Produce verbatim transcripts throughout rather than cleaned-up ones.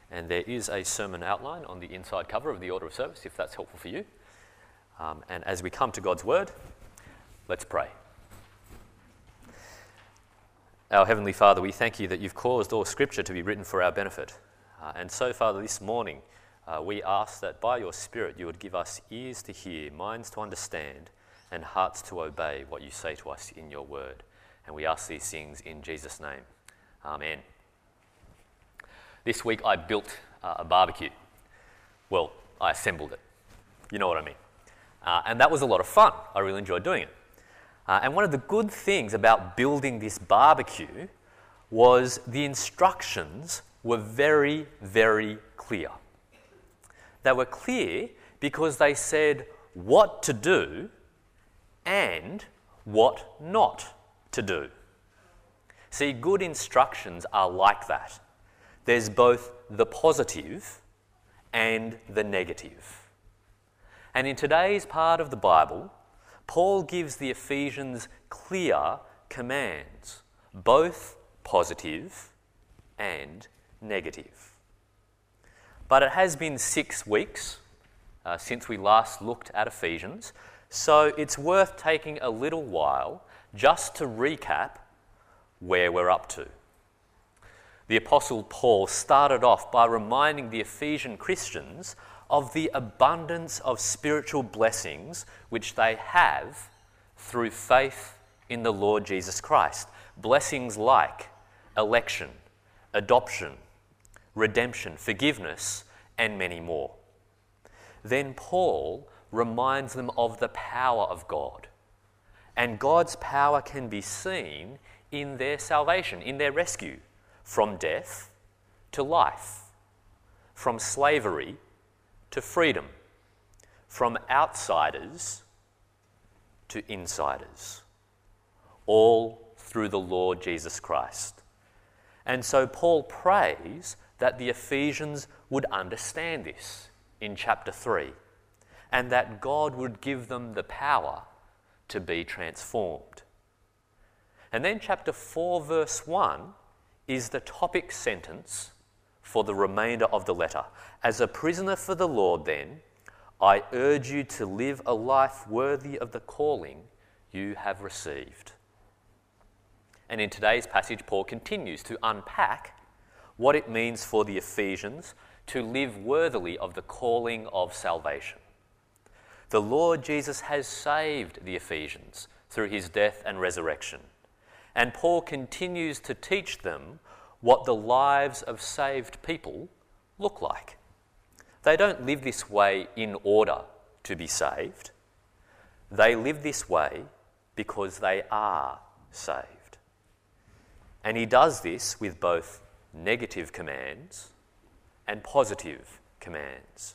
And there is a sermon outline on the inside cover of the order of service, if that's helpful for you. Um, and as we come to God's word, let's pray. Our Heavenly Father, we thank you that you've caused all Scripture to be written for our benefit. Uh, and so, Father, this morning, uh, we ask that by your Spirit you would give us ears to hear, minds to understand, and hearts to obey what you say to us in your word. And we ask these things in Jesus' name. Amen. This week I built uh, a barbecue. Well, I assembled it. You know what I mean. Uh, and that was a lot of fun. I really enjoyed doing it. Uh, and one of the good things about building this barbecue was the instructions were very, very clear. They were clear because they said what to do and what not to do. See, good instructions are like that. There's both the positive and the negative. And in today's part of the Bible, Paul gives the Ephesians clear commands, both positive and negative. But it has been six weeks uh, since we last looked at Ephesians, so it's worth taking a little while just to recap where we're up to. The Apostle Paul started off by reminding the Ephesian Christians of the abundance of spiritual blessings which they have through faith in the Lord Jesus Christ. Blessings like election, adoption, redemption, forgiveness, and many more. Then Paul reminds them of the power of God. And God's power can be seen in their salvation, in their rescue, from death to life, from slavery to freedom, from outsiders to insiders, all through the Lord Jesus Christ. And so Paul prays that the Ephesians would understand this in chapter three, and that God would give them the power to be transformed. And then chapter four, verse one, is the topic sentence for the remainder of the letter. As a prisoner for the Lord, then, I urge you to live a life worthy of the calling you have received. And in today's passage, Paul continues to unpack what it means for the Ephesians to live worthily of the calling of salvation. The Lord Jesus has saved the Ephesians through his death and resurrection. And Paul continues to teach them what the lives of saved people look like. They don't live this way in order to be saved. They live this way because they are saved. And he does this with both negative commands and positive commands.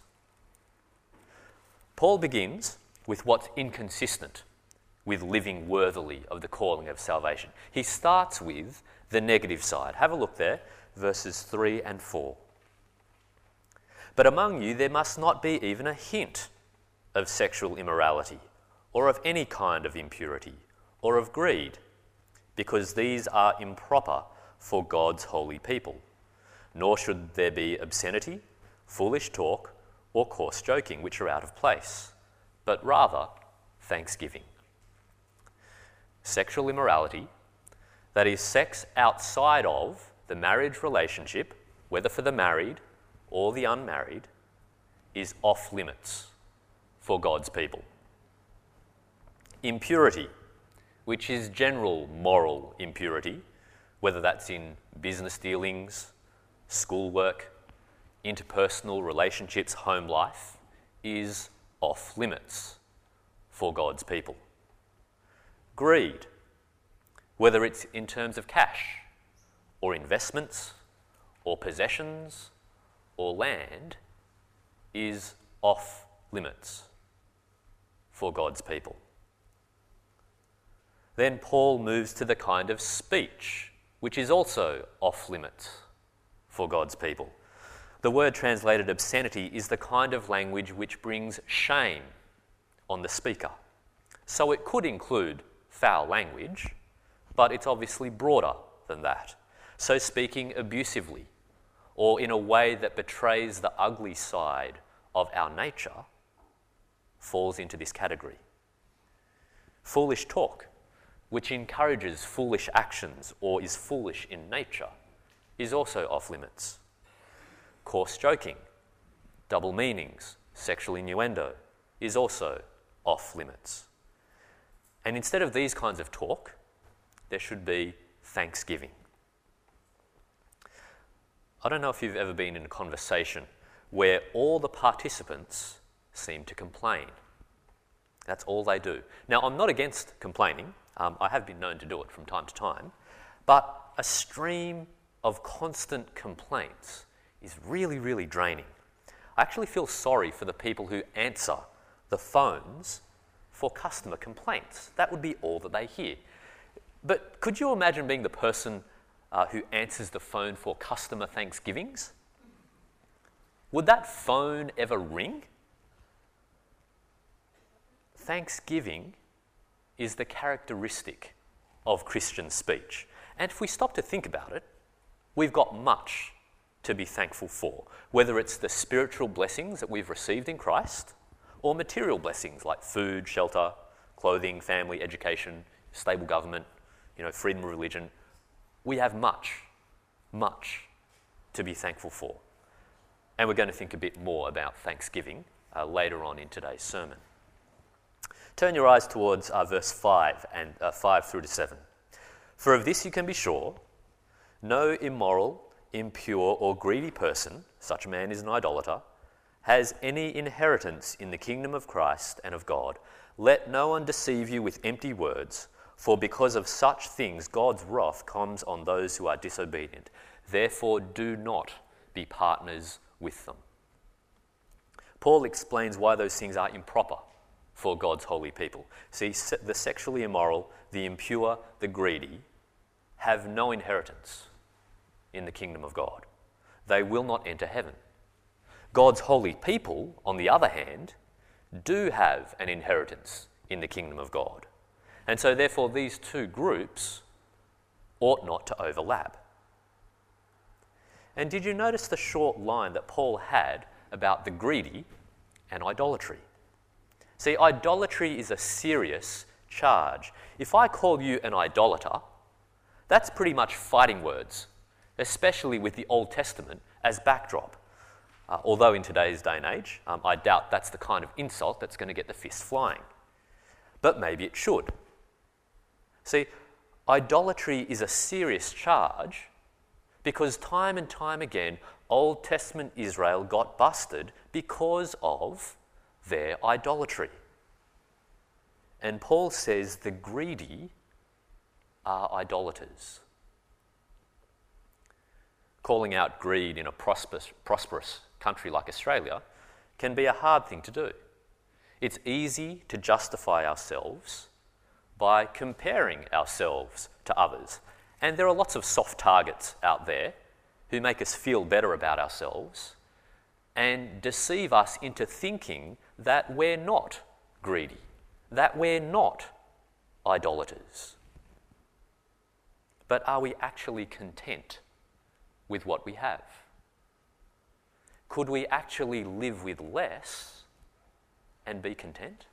Paul begins with what's inconsistent with living worthily of the calling of salvation. He starts with the negative side. Have a look there, verses three and four. But among you there must not be even a hint of sexual immorality, or of any kind of impurity, or of greed, because these are improper for God's holy people. Nor should there be obscenity, foolish talk, or coarse joking, which are out of place, but rather thanksgiving. Sexual immorality, that is, sex outside of the marriage relationship, whether for the married or the unmarried, is off limits for God's people. Impurity, which is general moral impurity, whether that's in business dealings, schoolwork, interpersonal relationships, home life, is off limits for God's people. Greed, whether it's in terms of cash or investments or possessions or land, is off limits for God's people. Then Paul moves to the kind of speech which is also off limits for God's people. The word translated obscenity is the kind of language which brings shame on the speaker. So it could include foul language, but it's obviously broader than that. So speaking abusively or in a way that betrays the ugly side of our nature falls into this category. Foolish talk, which encourages foolish actions or is foolish in nature, is also off limits. Coarse joking, double meanings, sexual innuendo is also off limits. And instead of these kinds of talk, there should be thanksgiving. I don't know if you've ever been in a conversation where all the participants seem to complain. That's all they do. Now, I'm not against complaining. Um, I have been known to do it from time to time. But a stream of constant complaints is really, really draining. I actually feel sorry for the people who answer the phones for customer complaints. That would be all that they hear. But could you imagine being the person uh, who answers the phone for customer Thanksgivings? Would that phone ever ring? Thanksgiving is the characteristic of Christian speech. And if we stop to think about it, we've got much to be thankful for, whether it's the spiritual blessings that we've received in Christ or material blessings like food, shelter, clothing, family, education, stable government, you know, freedom of religion. We have much, much to be thankful for. And we're going to think a bit more about Thanksgiving uh, later on in today's sermon. Turn your eyes towards uh, verse five and uh, five through to seven. For of this you can be sure, no immoral, impure or greedy person, such a man is an idolater, has any inheritance in the kingdom of Christ and of God. Let no one deceive you with empty words, for because of such things God's wrath comes on those who are disobedient. Therefore do not be partners with them. Paul explains why those things are improper for God's holy people. See, the sexually immoral, the impure, the greedy have no inheritance in the kingdom of God. They will not enter heaven. God's holy people, on the other hand, do have an inheritance in the kingdom of God. And so therefore these two groups ought not to overlap. And did you notice the short line that Paul had about the greedy and idolatry? See, idolatry is a serious charge. If I call you an idolater, that's pretty much fighting words, especially with the Old Testament as backdrop. Uh, although in today's day and age, um, I doubt that's the kind of insult that's going to get the fists flying. But maybe it should. See, idolatry is a serious charge because time and time again, Old Testament Israel got busted because of their idolatry. And Paul says the greedy are idolaters. Calling out greed in a prosperous, prosperous country like Australia can be a hard thing to do. It's easy to justify ourselves by comparing ourselves to others. And there are lots of soft targets out there who make us feel better about ourselves and deceive us into thinking that we're not greedy, that we're not idolaters. But are we actually content with what we have? Could we actually live with less and be content?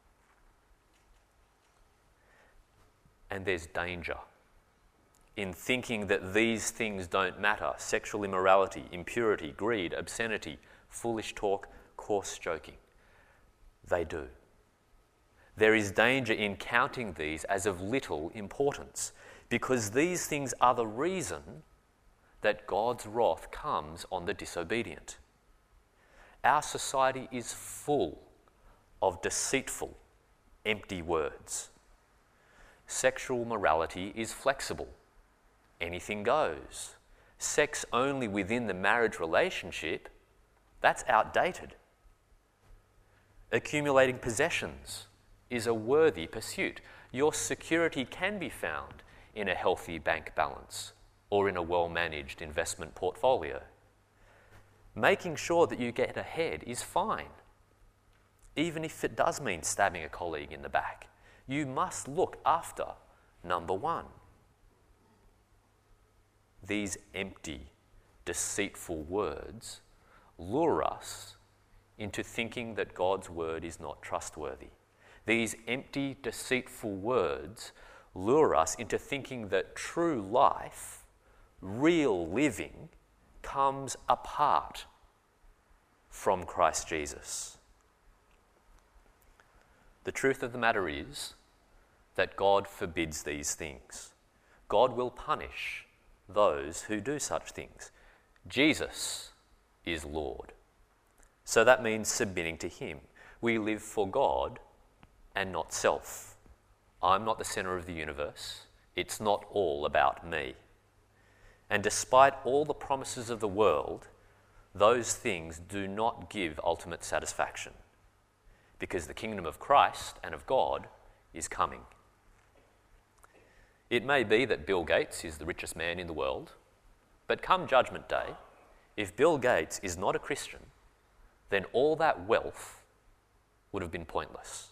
And there's danger in thinking that these things don't matter: sexual immorality, impurity, greed, obscenity, foolish talk, coarse joking. They do. There is danger in counting these as of little importance, because these things are the reason that God's wrath comes on the disobedient. Our society is full of deceitful, empty words. Sexual morality is flexible. Anything goes. Sex only within the marriage relationship, that's outdated. Accumulating possessions is a worthy pursuit. Your security can be found in a healthy bank balance or in a well-managed investment portfolio. Making sure that you get ahead is fine, even if it does mean stabbing a colleague in the back. You must look after number one. These empty, deceitful words lure us into thinking that God's word is not trustworthy. These empty, deceitful words lure us into thinking that true life, real living, comes apart from Christ Jesus. The truth of the matter is that God forbids these things. God will punish those who do such things. Jesus is Lord. So that means submitting to him. We live for God and not self. I'm not the centre of the universe. It's not all about me. And despite all the promises of the world, those things do not give ultimate satisfaction, because the kingdom of Christ and of God is coming. It may be that Bill Gates is the richest man in the world, but come Judgment Day, if Bill Gates is not a Christian, then all that wealth would have been pointless.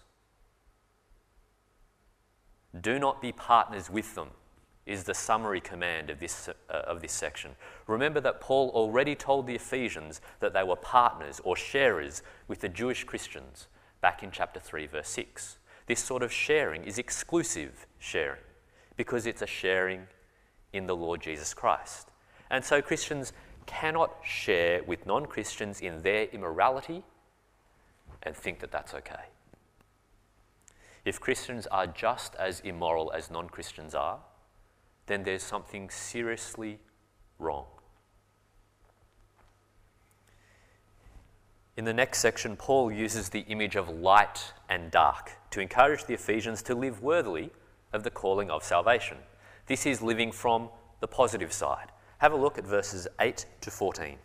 Do not be partners with them, is the summary command of this, uh, of this section. Remember that Paul already told the Ephesians that they were partners or sharers with the Jewish Christians back in chapter three, verse six. This sort of sharing is exclusive sharing because it's a sharing in the Lord Jesus Christ. And so Christians cannot share with non-Christians in their immorality and think that that's okay. If Christians are just as immoral as non-Christians are, then there's something seriously wrong. In the next section, Paul uses the image of light and dark to encourage the Ephesians to live worthily of the calling of salvation. This is living from the positive side. Have a look at verses eight to fourteen.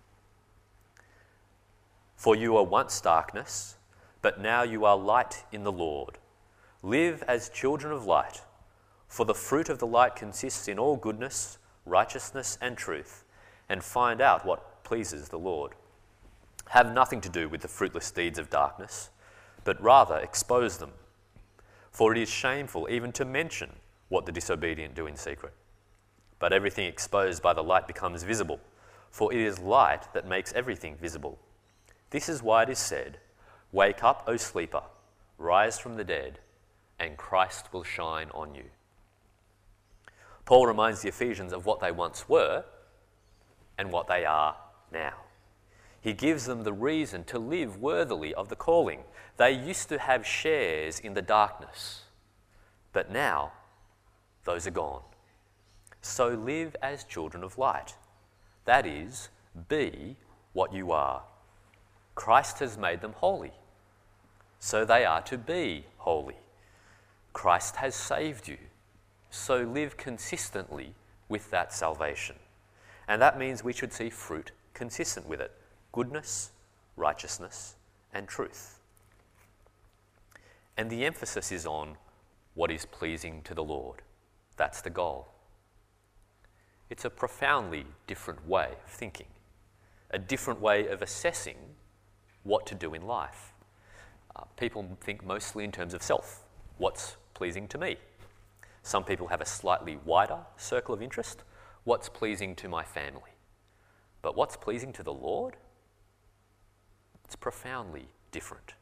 For you were once darkness, but now you are light in the Lord. Live as children of light, for the fruit of the light consists in all goodness, righteousness, and truth, and find out what pleases the Lord. Have nothing to do with the fruitless deeds of darkness, but rather expose them. For it is shameful even to mention what the disobedient do in secret. But everything exposed by the light becomes visible, for it is light that makes everything visible. This is why it is said, "Wake up, O sleeper, rise from the dead, and Christ will shine on you." Paul reminds the Ephesians of what they once were and what they are now. He gives them the reason to live worthily of the calling. They used to have shares in the darkness, but now those are gone. So live as children of light. That is, be what you are. Christ has made them holy, so they are to be holy. Christ has saved you, so live consistently with that salvation. And that means we should see fruit consistent with it: goodness, righteousness, and truth. And the emphasis is on what is pleasing to the Lord. That's the goal. It's a profoundly different way of thinking, a different way of assessing what to do in life. Uh, people think mostly in terms of self. What's pleasing to me? Some people have a slightly wider circle of interest. What's pleasing to my family? But what's pleasing to the Lord? It's profoundly different.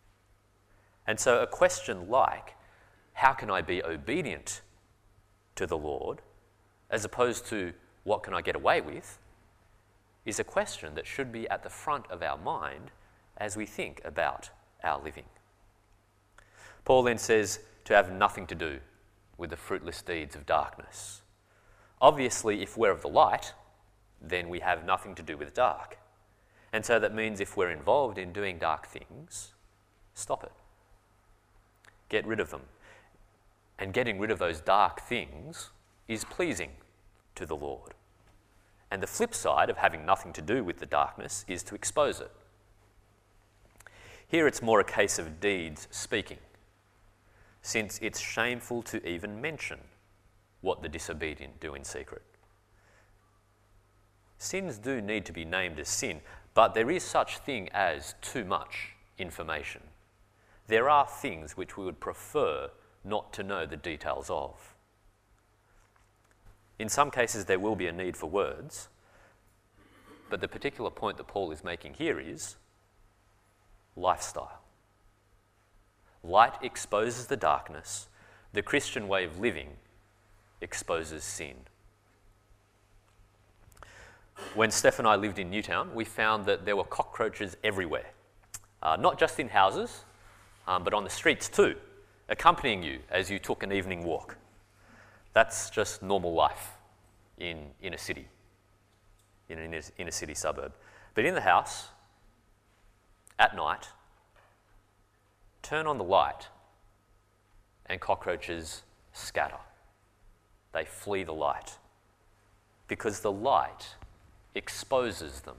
And so a question like, how can I be obedient to the Lord, as opposed to what can I get away with, is a question that should be at the front of our mind as we think about our living. Paul then says to have nothing to do with the fruitless deeds of darkness. Obviously, if we're of the light, then we have nothing to do with dark. And so that means if we're involved in doing dark things, stop it. Get rid of them. And getting rid of those dark things is pleasing to the Lord. And the flip side of having nothing to do with the darkness is to expose it. Here it's more a case of deeds speaking, since it's shameful to even mention what the disobedient do in secret. Sins do need to be named as sin, but there is such thing as too much information. There are things which we would prefer not to know the details of. In some cases there will be a need for words, But the particular point that Paul is making here is lifestyle. Light exposes the darkness. The Christian way of living exposes sin. When Steph and I lived in Newtown, we found that there were cockroaches everywhere. Uh, not just in houses, um, but on the streets too, accompanying you as you took an evening walk. That's just normal life in, in a city, in an inner city suburb. But in the house, at night, turn on the light and cockroaches scatter. They flee the light because the light exposes them.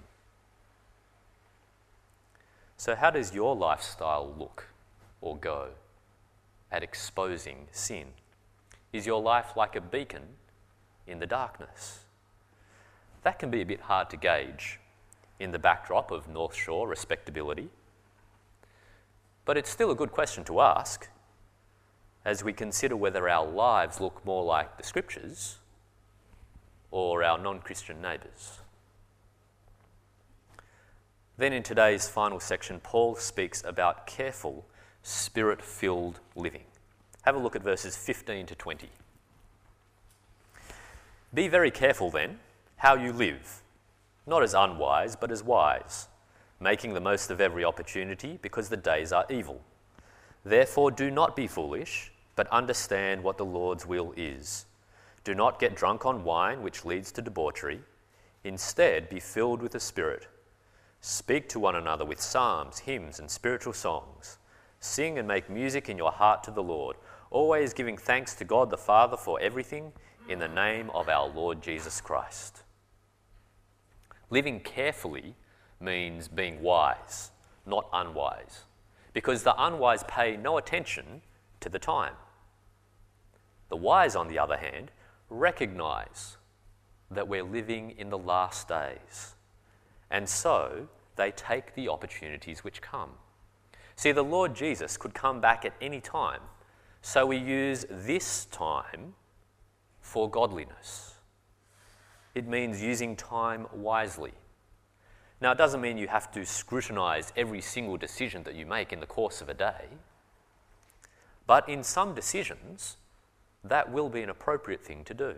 So how does your lifestyle look or go at exposing sin? Is your life like a beacon in the darkness? That can be a bit hard to gauge in the backdrop of North Shore respectability. But it's still a good question to ask as we consider whether our lives look more like the Scriptures or our non-Christian neighbours. Then in today's final section, Paul speaks about careful, Spirit-filled living. Have a look at verses fifteen to twenty. Be very careful then how you live, not as unwise, but as wise, making the most of every opportunity because the days are evil. Therefore do not be foolish, but understand what the Lord's will is. Do not get drunk on wine, which leads to debauchery. Instead, be filled with the Spirit. Speak to one another with psalms, hymns, and spiritual songs. Sing and make music in your heart to the Lord, always giving thanks to God the Father for everything in the name of our Lord Jesus Christ. Living carefully means being wise, not unwise, because the unwise pay no attention to the time. The wise, on the other hand, recognise that we're living in the last days, and so they take the opportunities which come. See, the Lord Jesus could come back at any time, so we use this time for godliness. It means using time wisely. Now, it doesn't mean you have to scrutinise every single decision that you make in the course of a day, but in some decisions, that will be an appropriate thing to do.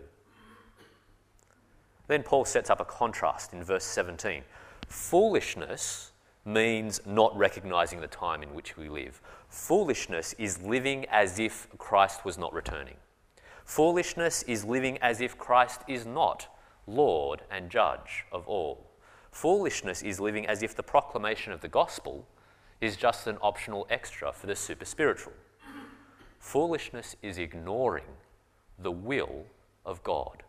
Then Paul sets up a contrast in verse seventeen. Foolishness means not recognising the time in which we live. Foolishness is living as if Christ was not returning. Foolishness is living as if Christ is not Lord and Judge of all. Foolishness is living as if the proclamation of the gospel is just an optional extra for the super spiritual. Foolishness is ignoring the will of God.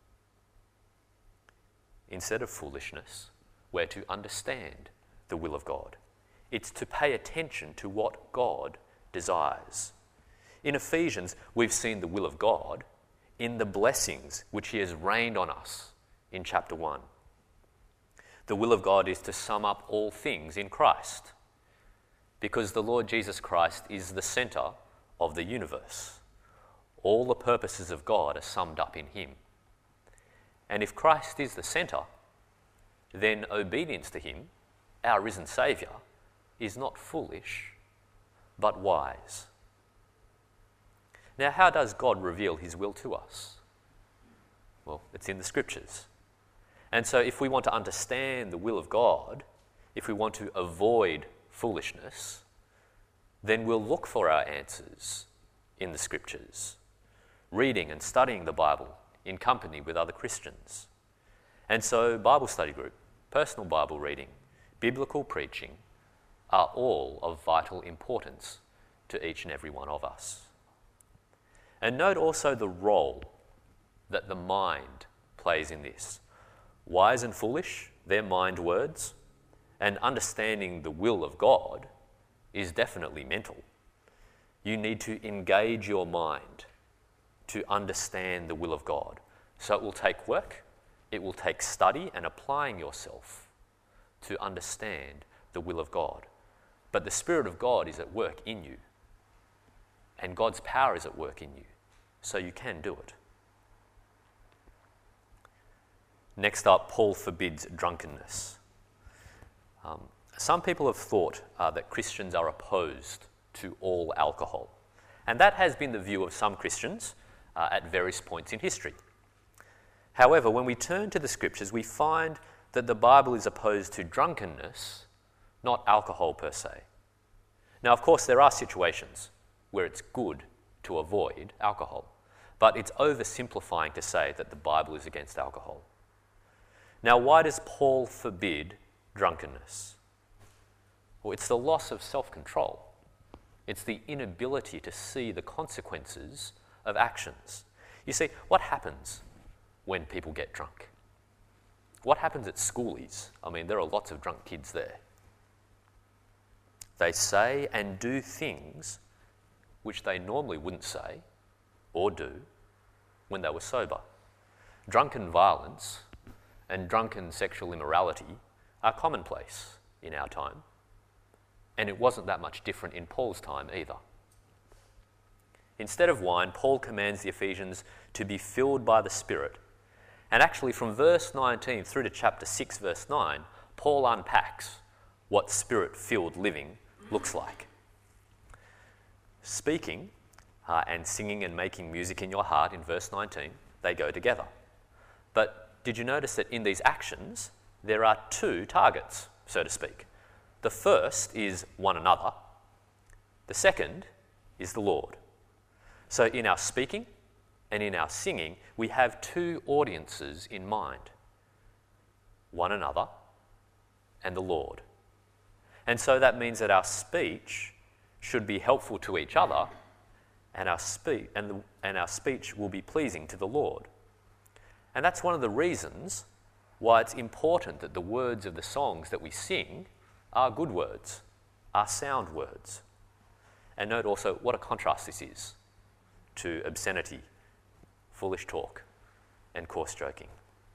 Instead of foolishness, we're to understand the will of God. It's to pay attention to what God desires. In Ephesians, we've seen the will of God in the blessings which He has rained on us in chapter one. The will of God is to sum up all things in Christ, because the Lord Jesus Christ is the centre of the universe. All the purposes of God are summed up in Him. And if Christ is the centre, then obedience to Him, our risen Saviour, is not foolish, but wise. Now, how does God reveal His will to us? Well, it's in the Scriptures. And so if we want to understand the will of God, if we want to avoid foolishness, then we'll look for our answers in the Scriptures, reading and studying the Bible in company with other Christians. And so Bible study group, personal Bible reading, biblical preaching are all of vital importance to each and every one of us. And note also the role that the mind plays in this. Wise and foolish, they're mind words, and understanding the will of God is definitely mental. You need to engage your mind to understand the will of God. So it will take work, it will take study and applying yourself to understand the will of God. But the Spirit of God is at work in you, and God's power is at work in you, so you can do it. Next up, Paul forbids drunkenness. Um, some people have thought uh, that Christians are opposed to all alcohol, and that has been the view of some Christians uh, at various points in history. However, when we turn to the scriptures, we find that the Bible is opposed to drunkenness, not alcohol per se. Now, of course, there are situations where it's good to avoid alcohol, but it's oversimplifying to say that the Bible is against alcohol. Now, why does Paul forbid drunkenness? Well, it's the loss of self-control. It's the inability to see the consequences of actions. You see, what happens when people get drunk? What happens at schoolies? I mean, there are lots of drunk kids there. They say and do things which they normally wouldn't say or do when they were sober. Drunken violence and drunken sexual immorality are commonplace in our time, and it wasn't that much different in Paul's time either. Instead of wine, Paul commands the Ephesians to be filled by the Spirit. And actually from verse nineteen through to chapter six, verse nine, Paul unpacks what Spirit-filled living looks like. Speaking uh, and singing and making music in your heart in verse nineteen, they go together. But did you notice that in these actions, there are two targets, so to speak? The first is one another. The second is the Lord. So in our speaking and in our singing, we have two audiences in mind. One another and the Lord. And so that means that our speech should be helpful to each other, and our, spe- and, the, and our speech will be pleasing to the Lord. And that's one of the reasons why it's important that the words of the songs that we sing are good words, are sound words. And note also what a contrast this is to obscenity, foolish talk, and coarse joking.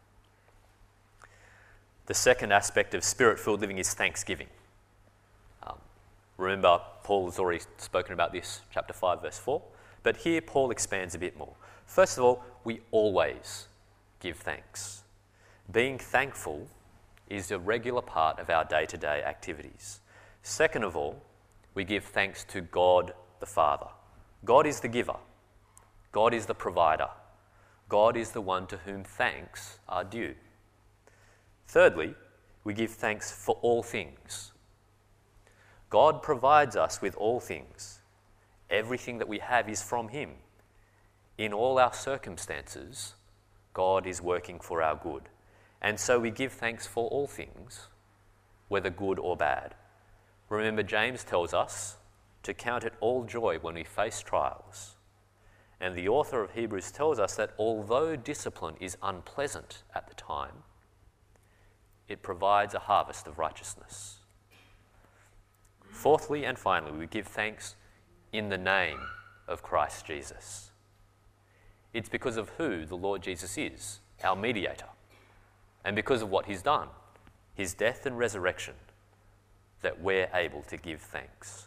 The second aspect of Spirit-filled living is thanksgiving. Um, remember, Paul has already spoken about this, chapter five, verse four, but here Paul expands a bit more. First of all, we always give thanks. Being thankful is a regular part of our day-to-day activities. Second of all, we give thanks to God the Father. God is the giver. God is the provider. God is the one to whom thanks are due. Thirdly, we give thanks for all things. God provides us with all things. Everything that we have is from Him. In all our circumstances, God is working for our good. And so we give thanks for all things, whether good or bad. Remember, James tells us to count it all joy when we face trials. And the author of Hebrews tells us that although discipline is unpleasant at the time, it provides a harvest of righteousness. Fourthly and finally, we give thanks in the name of Christ Jesus. It's because of who the Lord Jesus is, our mediator, and because of what He's done, His death and resurrection, that we're able to give thanks.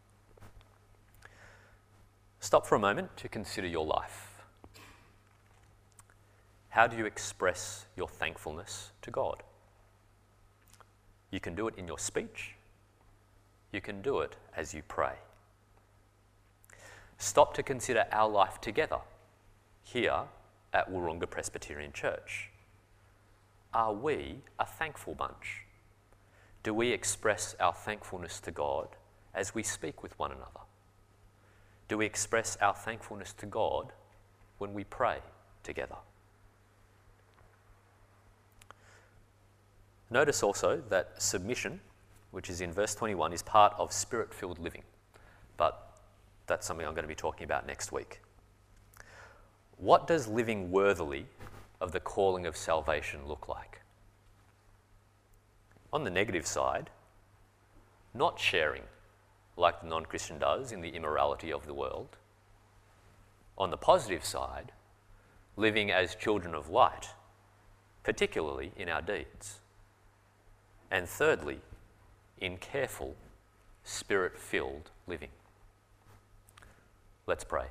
Stop for a moment to consider your life. How do you express your thankfulness to God? You can do it in your speech. You can do it as you pray. Stop to consider our life together here at Wahroonga Presbyterian Church. Are we a thankful bunch? Do we express our thankfulness to God as we speak with one another? Do we express our thankfulness to God when we pray together? Notice also that submission, which is in verse twenty-one, is part of Spirit-filled living. But that's something I'm going to be talking about next week. What does living worthily of the calling of salvation look like? On the negative side, not sharing like the non-Christian does in the immorality of the world. On the positive side, living as children of light, particularly in our deeds. And thirdly, in careful, Spirit-filled living. Let's pray.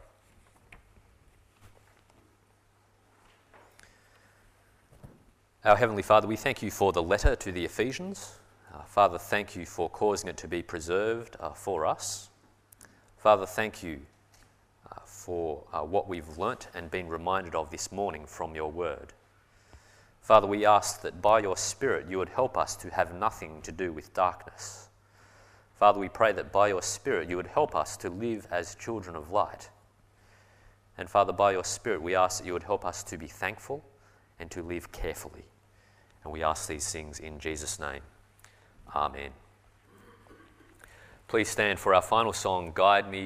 Our Heavenly Father, we thank you for the letter to the Ephesians. Uh, Father, thank you for causing it to be preserved uh, for us. Father, thank you uh, for uh, what we've learnt and been reminded of this morning from your word. Father, we ask that by your Spirit you would help us to have nothing to do with darkness. Father, we pray that by your Spirit you would help us to live as children of light. And Father, by your Spirit we ask that you would help us to be thankful and to live carefully. And we ask these things in Jesus' name. Amen. Please stand for our final song, Guide Me